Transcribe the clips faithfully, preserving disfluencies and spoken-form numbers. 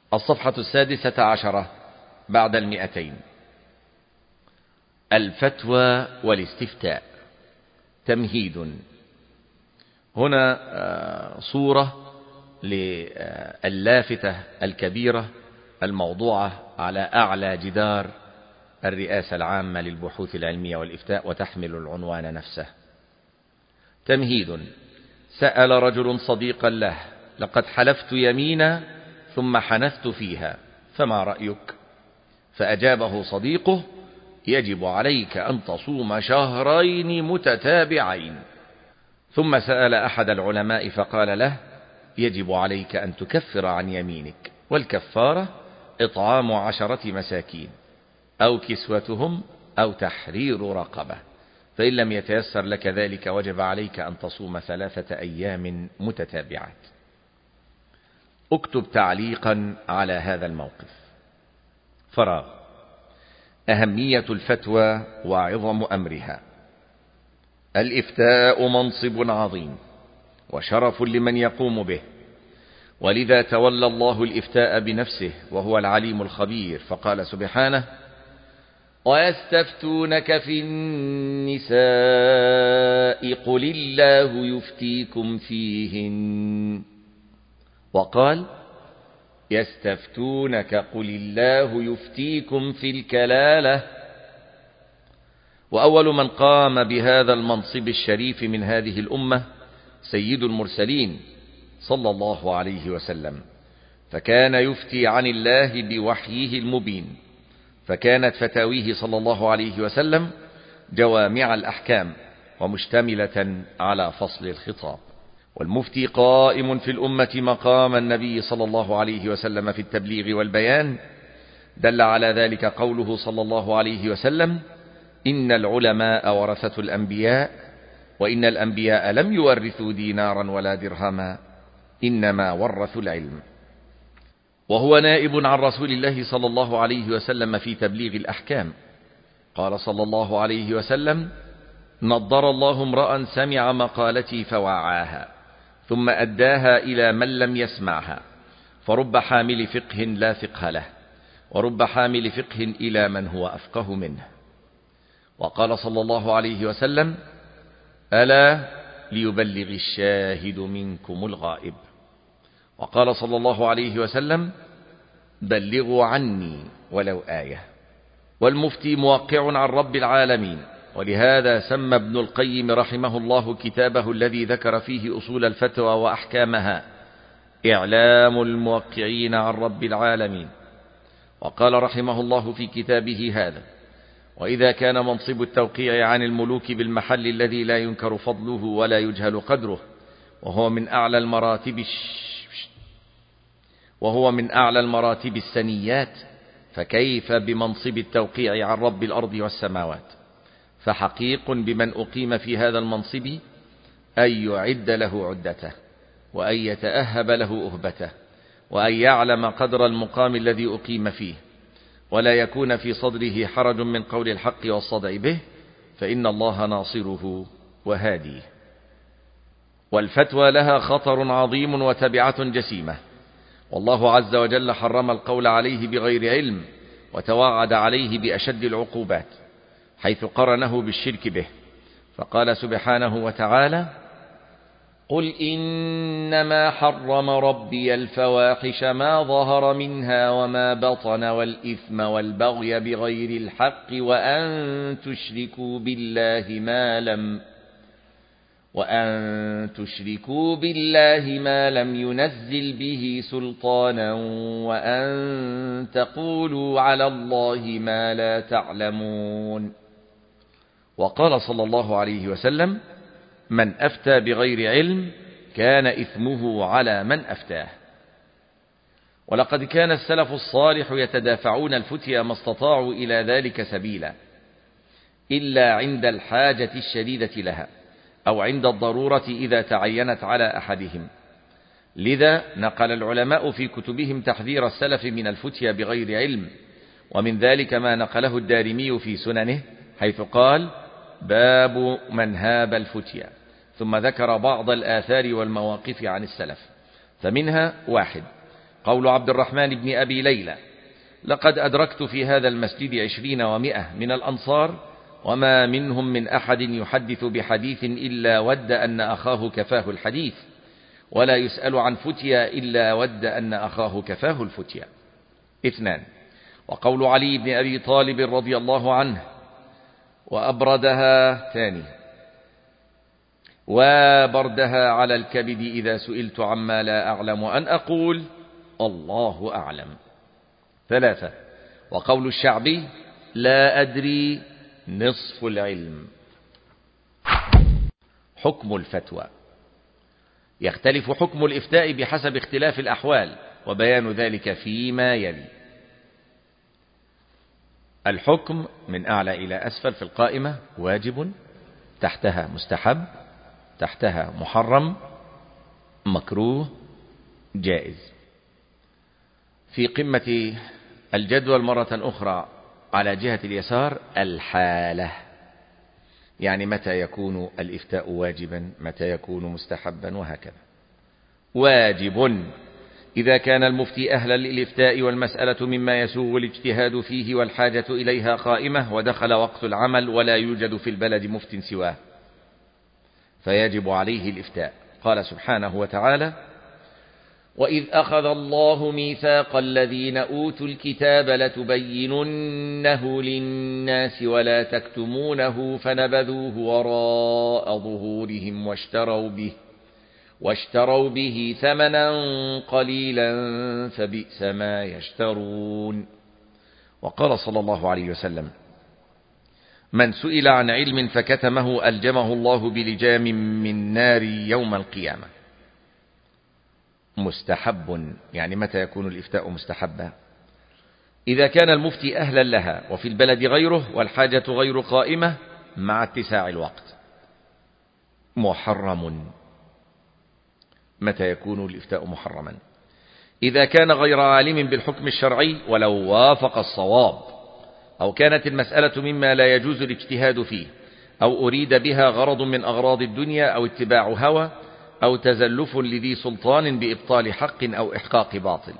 الصفحة السادسة عشرة بعد المئتين. الفتوى والاستفتاء. تمهيد. هنا صورة للافتة الكبيرة الموضوعة على أعلى جدار الرئاسة العامة للبحوث العلمية والإفتاء، وتحمل العنوان نفسه. تمهيد. سأل رجل صديقا له: لقد حلفت يمينا ثم حنثت فيها، فما رأيك؟ فأجابه صديقه: يجب عليك أن تصوم شهرين متتابعين. ثم سأل أحد العلماء فقال له: يجب عليك أن تكفر عن يمينك، والكفارة إطعام عشرة مساكين أو كسوتهم أو تحرير رقبة، فإن لم يتيسر لك ذلك وجب عليك أن تصوم ثلاثة أيام متتابعات. اكتب تعليقا على هذا الموقف. فراغ. أهمية الفتوى وعظم أمرها. الإفتاء منصب عظيم وشرف لمن يقوم به، ولذا تولى الله الإفتاء بنفسه وهو العليم الخبير، فقال سبحانه: ويستفتونك في النساء قل الله يفتيكم فيهن. وقال: يستفتونك قل الله يفتيكم في الكلالة. وأول من قام بهذا المنصب الشريف من هذه الأمة سيد المرسلين صلى الله عليه وسلم، فكان يفتي عن الله بوحيه المبين، فكانت فتاويه صلى الله عليه وسلم جوامع الأحكام ومشتملة على فصل الخطاب. والمفتي قائم في الأمة مقام النبي صلى الله عليه وسلم في التبليغ والبيان. دل على ذلك قوله صلى الله عليه وسلم: إن العلماء ورثة الأنبياء، وإن الأنبياء لم يورثوا دينارا ولا درهما، إنما ورثوا العلم. وهو نائب عن رسول الله صلى الله عليه وسلم في تبليغ الأحكام. قال صلى الله عليه وسلم: نضر الله امرأ سمع مقالتي فوعاها ثم أداها إلى من لم يسمعها، فرب حامل فقه لا فقه له، ورب حامل فقه إلى من هو أفقه منه. وقال صلى الله عليه وسلم: ألا ليبلغ الشاهد منكم الغائب. وقال صلى الله عليه وسلم: بلغوا عني ولو آية. والمفتي موقع عن رب العالمين، ولهذا سمى ابن القيم رحمه الله كتابه الذي ذكر فيه أصول الفتوى وأحكامها إعلام الموقعين عن رب العالمين. وقال رحمه الله في كتابه هذا: وإذا كان منصب التوقيع عن الملوك بالمحل الذي لا ينكر فضله ولا يجهل قدره، وهو من أعلى المراتب وهو من أعلى المراتب السنيات، فكيف بمنصب التوقيع عن رب الأرض والسماوات؟ فحقيق بمن أقيم في هذا المنصب أن يعد له عدته، وأن يتأهب له أهبته، وأن يعلم قدر المقام الذي أقيم فيه، ولا يكون في صدره حرج من قول الحق والصدع به، فإن الله ناصره وهاديه. والفتوى لها خطر عظيم وتبعة جسيمة، والله عز وجل حرم القول عليه بغير علم، وتوعد عليه بأشد العقوبات، حيث قرنه بالشرك به، فقال سبحانه وتعالى: قل إنما حرم ربي الفواحش ما ظهر منها وما بطن والإثم والبغي بغير الحق وأن تشركوا بالله ما لم وأن تشركوا بالله ما لم ينزل به سلطانا وأن تقولوا على الله ما لا تعلمون. وقال صلى الله عليه وسلم: من أفتى بغير علم كان إثمه على من أفتاه. ولقد كان السلف الصالح يتدافعون الفتيا ما استطاعوا إلى ذلك سبيلا، إلا عند الحاجة الشديدة لها، أو عند الضرورة إذا تعينت على أحدهم. لذا نقل العلماء في كتبهم تحذير السلف من الفتيا بغير علم، ومن ذلك ما نقله الدارمي في سننه، حيث قال: باب من هاب الفتيا، ثم ذكر بعض الآثار والمواقف عن السلف. فمنها: واحد، قول عبد الرحمن بن أبي ليلى: لقد أدركت في هذا المسجد عشرين ومئة من الأنصار، وما منهم من أحد يحدث بحديث إلا ود أن أخاه كفاه الحديث، ولا يسأل عن فتيا إلا ود أن أخاه كفاه الفتيا. اثنان، وقول علي بن أبي طالب رضي الله عنه: وأبردها ثاني وبردها على الكبد إذا سئلت عما لا أعلم أن أقول الله أعلم. ثلاثة، وقول الشعبي: لا أدري نصف العلم. حكم الفتوى: يختلف حكم الإفتاء بحسب اختلاف الأحوال، وبيان ذلك فيما يلي. الحكم من أعلى إلى أسفل في القائمة: واجب، تحتها مستحب، تحتها محرم، مكروه، جائز. في قمة الجدول مرة أخرى على جهة اليسار الحالة، يعني متى يكون الإفتاء واجبا، متى يكون مستحبا، وهكذا. واجب: إذا كان المفتي أهلا للإفتاء والمسألة مما يسوغ الاجتهاد فيه والحاجة إليها قائمة، ودخل وقت العمل ولا يوجد في البلد مفت سواه، فيجب عليه الإفتاء. قال سبحانه وتعالى: وإذ أخذ الله ميثاق الذين أوتوا الكتاب لتبيننه للناس ولا تكتمونه فنبذوه وراء ظهورهم واشتروا به واشتروا به ثمنا قليلا فبئس ما يشترون. وقال صلى الله عليه وسلم: من سئل عن علم فكتمه ألجمه الله بلجام من نار يوم القيامة. مستحب: يعني متى يكون الإفتاء مستحبا؟ إذا كان المفتي أهلا لها وفي البلد غيره والحاجة غير قائمة مع اتساع الوقت. محرم: متى يكون الإفتاء محرما؟ إذا كان غير عالم بالحكم الشرعي ولو وافق الصواب، أو كانت المسألة مما لا يجوز الاجتهاد فيه، أو أريد بها غرض من أغراض الدنيا، أو اتباع هوى، أو تزلف لذي سلطان بإبطال حق أو إحقاق باطل.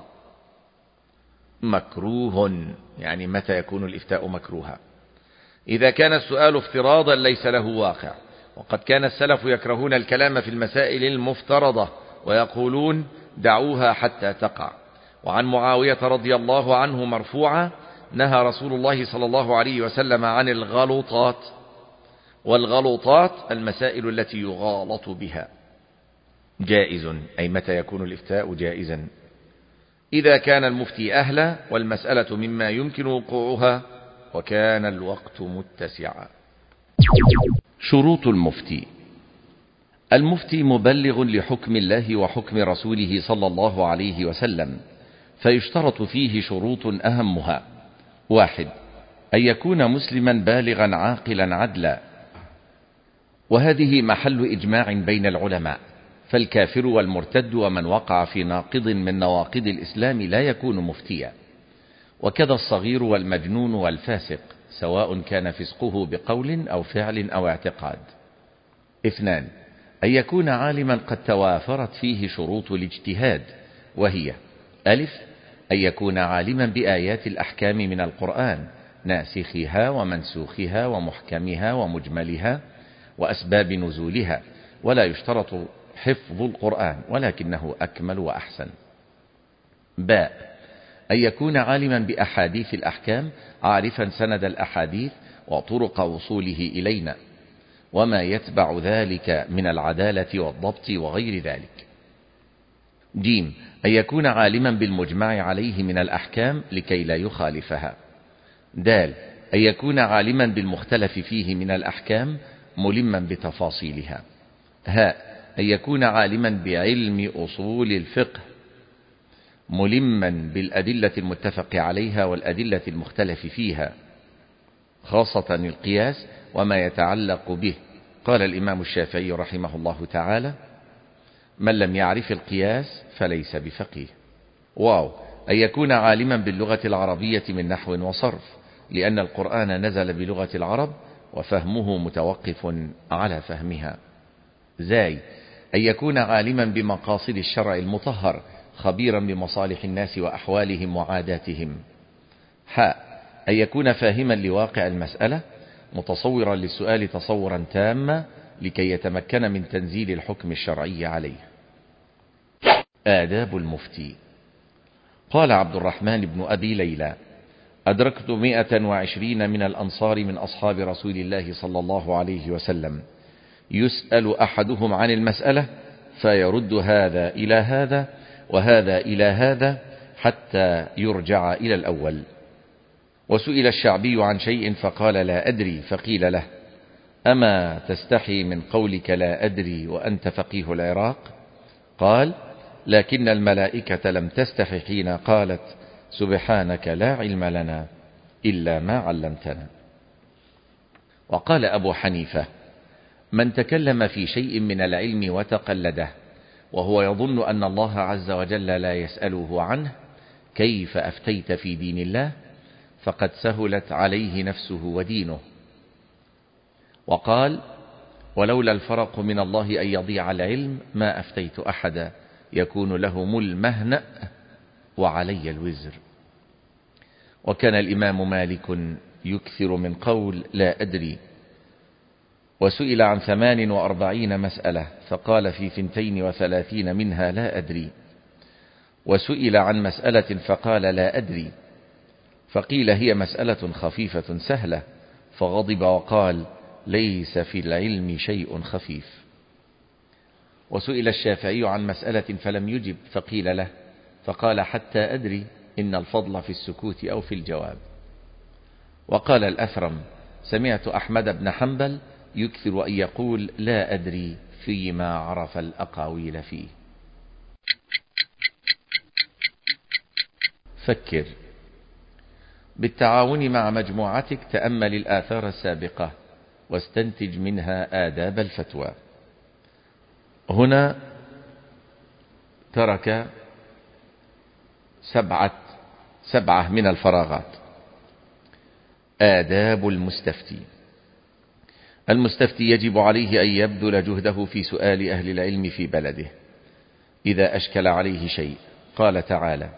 مكروه: يعني متى يكون الإفتاء مكروها؟ إذا كان السؤال افتراضا ليس له واقع، وقد كان السلف يكرهون الكلام في المسائل المفترضة ويقولون دعوها حتى تقع. وعن معاوية رضي الله عنه مرفوعا: نهى رسول الله صلى الله عليه وسلم عن الغلطات، والغلطات المسائل التي يغالط بها. جائز: أي متى يكون الإفتاء جائزا؟ إذا كان المفتي أهلا والمسألة مما يمكن وقوعها وكان الوقت متسعا. شروط المفتي: المفتي مبلغ لحكم الله وحكم رسوله صلى الله عليه وسلم، فيشترط فيه شروط أهمها: واحد، أن يكون مسلما بالغا عاقلا عدلا، وهذه محل إجماع بين العلماء، فالكافر والمرتد ومن وقع في ناقض من نواقض الإسلام لا يكون مفتيا، وكذا الصغير والمجنون والفاسق، سواء كان فسقه بقول أو فعل أو اعتقاد. اثنان، أن يكون عالما قد توافرت فيه شروط الاجتهاد، وهي: ألف، أن يكون عالما بآيات الأحكام من القرآن، ناسخها ومنسوخها ومحكمها ومجملها وأسباب نزولها، ولا يشترط حفظ القرآن ولكنه أكمل وأحسن. باء، أن يكون عالما بأحاديث الأحكام، عارفا سند الأحاديث وطرق وصوله إلينا وما يتبع ذلك من العدالة والضبط وغير ذلك. جيم، أن يكون عالما بالمجمع عليه من الأحكام لكي لا يخالفها. دال، أن يكون عالما بالمختلف فيه من الأحكام ملما بتفاصيلها. هاء، أن يكون عالما بعلم أصول الفقه ملما بالأدلة المتفق عليها والأدلة المختلف فيها، خاصة القياس وما يتعلق به. قال الإمام الشافعي رحمه الله تعالى: من لم يعرف القياس فليس بفقيه. واو، أن يكون عالما باللغة العربية من نحو وصرف، لأن القرآن نزل بلغة العرب وفهمه متوقف على فهمها. زاي، أن يكون عالما بمقاصد الشرع المطهر، خبيرا بمصالح الناس وأحوالهم وعاداتهم. حاء أن يكون فاهما لواقع المسألة متصورا للسؤال تصورا تاما لكي يتمكن من تنزيل الحكم الشرعي عليه. آداب المفتي. قال عبد الرحمن بن أبي ليلى: أدركت مئة وعشرين من الأنصار من أصحاب رسول الله صلى الله عليه وسلم، يسأل أحدهم عن المسألة فيرد هذا إلى هذا وهذا إلى هذا حتى يرجع إلى الأول. وسئل الشعبي عن شيء فقال لا أدري، فقيل له: أما تستحي من قولك لا أدري وأنت فقيه العراق؟ قال: لكن الملائكة لم تستحي حين قالت سبحانك لا علم لنا إلا ما علمتنا. وقال أبو حنيفة: من تكلم في شيء من العلم وتقلده وهو يظن أن الله عز وجل لا يسأله عنه كيف أفتيت في دين الله فقد سهلت عليه نفسه ودينه. وقال: ولولا الفرق من الله أن يضيع العلم ما أفتيت أحدا يكون لهم المهنأ وعلي الوزر. وكان الإمام مالك يكثر من قول لا أدري. وسئل عن ثمان وأربعين مسألة فقال في ثنتين وثلاثين منها لا أدري. وسئل عن مسألة فقال لا أدري، فقيل هي مسألة خفيفة سهلة، فغضب وقال ليس في العلم شيء خفيف. وسئل الشافعي عن مسألة فلم يجب فقيل له فقال حتى أدري إن الفضل في السكوت أو في الجواب. وقال الأثرم: سمعت أحمد بن حنبل يكثر أن يقول لا أدري فيما عرف الأقاويل فيه. فكر. بالتعاون مع مجموعتك تأمل الآثار السابقة واستنتج منها آداب الفتوى. هنا ترك سبعة, سبعة من الفراغات. آداب المستفتي. المستفتي يجب عليه أن يبذل جهده في سؤال أهل العلم في بلده إذا أشكل عليه شيء. قال تعالى: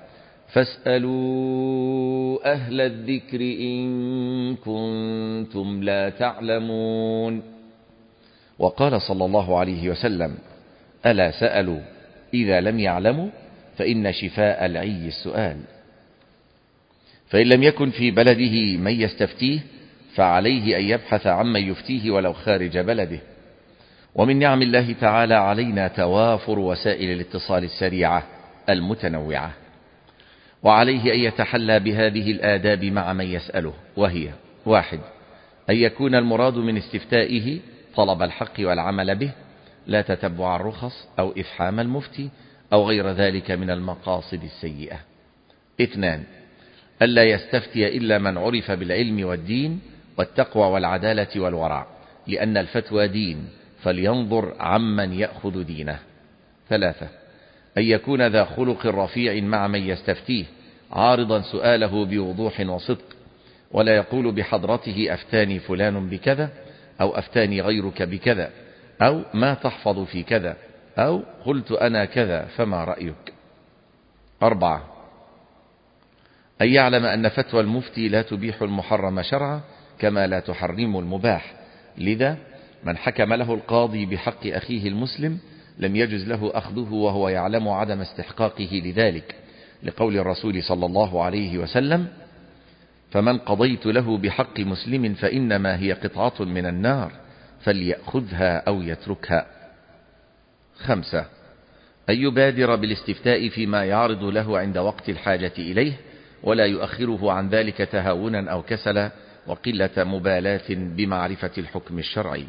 فاسألوا أهل الذكر إن كنتم لا تعلمون. وقال صلى الله عليه وسلم: ألا سألوا إذا لم يعلموا فإن شفاء العي السؤال. فإن لم يكن في بلده من يستفتيه فعليه أن يبحث عمن يفتيه ولو خارج بلده. ومن نعم الله تعالى علينا توافر وسائل الاتصال السريعة المتنوعة، وعليه أن يتحلى بهذه الآداب مع من يسأله، وهي: واحد، أن يكون المراد من استفتائه طلب الحق والعمل به، لا تتبع الرخص أو إفحام المفتي أو غير ذلك من المقاصد السيئة. اثنان، ألا يستفتي إلا من عرف بالعلم والدين والتقوى والعدالة والورع، لأن الفتوى دين، فلينظر عمن يأخذ دينه. ثلاثة، أن يكون ذا خلق رفيع مع من يستفتيه، عارضا سؤاله بوضوح وصدق، ولا يقول بحضرته أفتاني فلان بكذا، أو أفتاني غيرك بكذا، أو ما تحفظ في كذا، أو قلت أنا كذا فما رأيك. أربعة، أن يعلم أن فتوى المفتي لا تبيح المحرم شرعا كما لا تحرم المباح، لذا من حكم له القاضي بحق أخيه المسلم لم يجز له أخذه وهو يعلم عدم استحقاقه لذلك، لقول الرسول صلى الله عليه وسلم: فمن قضيت له بحق مسلم فإنما هي قطعة من النار فليأخذها أو يتركها. خمسة، أن يبادر بالاستفتاء فيما يعرض له عند وقت الحاجة إليه، ولا يؤخره عن ذلك تهاونا أو كسلا وقلة مبالاة بمعرفة الحكم الشرعي.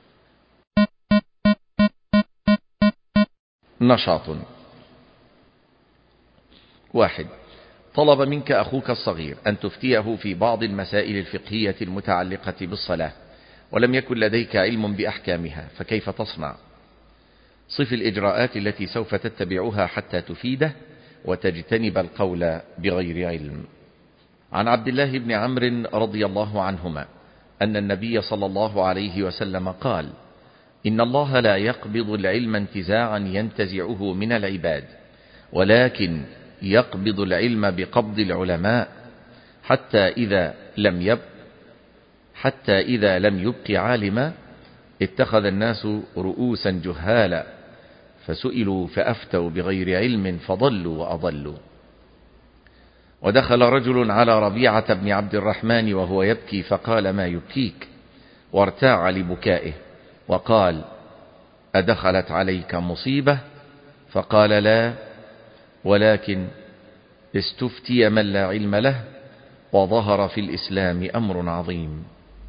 نشاط. واحد، طلب منك أخوك الصغير أن تفتيه في بعض المسائل الفقهية المتعلقة بالصلاة، ولم يكن لديك علم بأحكامها، فكيف تصنع؟ صف الإجراءات التي سوف تتبعها حتى تفيده وتجتنب القول بغير علم. عن عبد الله بن عمرو رضي الله عنهما أن النبي صلى الله عليه وسلم قال: إن الله لا يقبض العلم انتزاعا ينتزعه من العباد، ولكن يقبض العلم بقبض العلماء حتى إذا لم يبق حتى إذا لم يبق عالما اتخذ الناس رؤوسا جهالا فسئلوا فأفتوا بغير علم فضلوا وأضلوا. ودخل رجل على ربيعة بن عبد الرحمن وهو يبكي فقال: ما يبكيك؟ وارتاع لبكائه وقال: أدخلت عليك مصيبة؟ فقال: لا، ولكن استفتي من لا علم له وظهر في الإسلام أمر عظيم.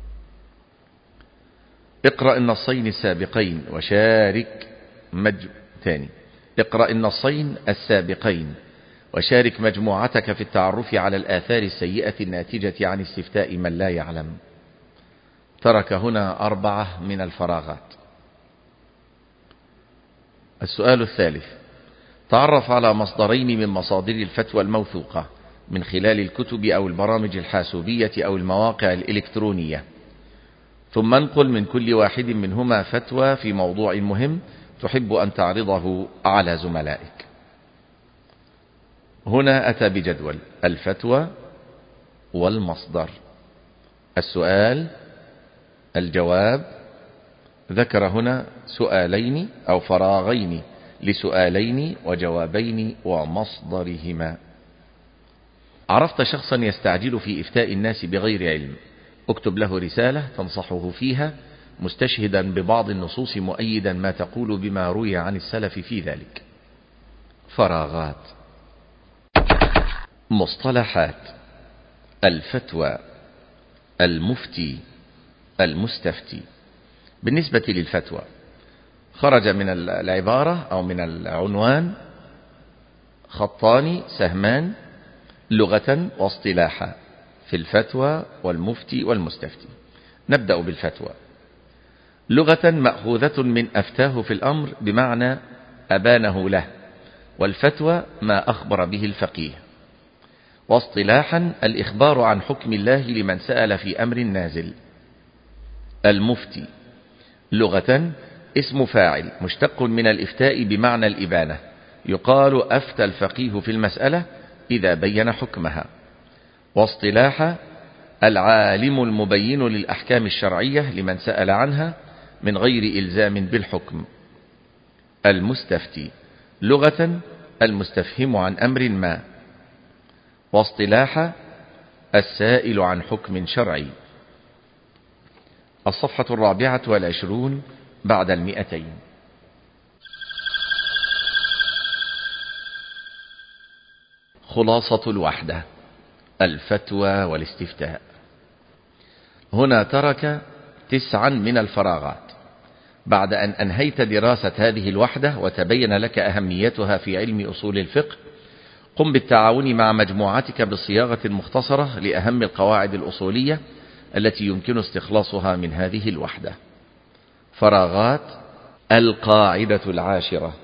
اقرأ النصين السابقين وشارك مج... تاني اقرأ النصين السابقين وشارك مجموعتك في التعرف على الآثار السيئة الناتجة عن استفتاء من لا يعلم. ترك هنا أربعة من الفراغات. السؤال الثالث: تعرف على مصدرين من مصادر الفتوى الموثوقة من خلال الكتب أو البرامج الحاسوبية أو المواقع الإلكترونية، ثم انقل من كل واحد منهما فتوى في موضوع مهم تحب أن تعرضه على زملائك. هنا أتى بجدول الفتوى والمصدر. السؤال، الجواب. ذكر هنا سؤالين أو فراغين لسؤالين وجوابين ومصدرهما. عرفت شخصا يستعجل في إفتاء الناس بغير علم، اكتب له رسالة تنصحه فيها مستشهدا ببعض النصوص مؤيدا ما تقول بما روي عن السلف في ذلك. فراغات. مصطلحات: الفتوى، المفتي، المستفتي. بالنسبة للفتوى، خرج من العبارة أو من العنوان خطان سهمان لغة واصطلاحا في الفتوى والمفتي والمستفتي. نبدأ بالفتوى. لغة مأخوذة من أفتاه في الأمر بمعنى أبانه له، والفتوى ما أخبر به الفقيه. واصطلاحا الإخبار عن حكم الله لمن سأل في أمر نازل. المفتي لغة اسم فاعل مشتق من الإفتاء بمعنى الإبانة، يقال أفتى الفقيه في المسألة إذا بين حكمها. واصطلاحا العالم المبين للأحكام الشرعية لمن سأل عنها من غير إلزام بالحكم. المستفتي لغة المستفهم عن أمر ما. واصطلاحا السائل عن حكم شرعي. الصفحة الرابعة والعشرون بعد المئتين. خلاصة الوحدة: الفتوى والاستفتاء. هنا ترك تسعا من الفراغات. بعد أن أنهيت دراسة هذه الوحدة وتبين لك أهميتها في علم أصول الفقه، قم بالتعاون مع مجموعتك بالصياغة المختصرة لأهم القواعد الأصولية التي يمكن استخلاصها من هذه الوحدة. فراغات: القاعدة العاشرة: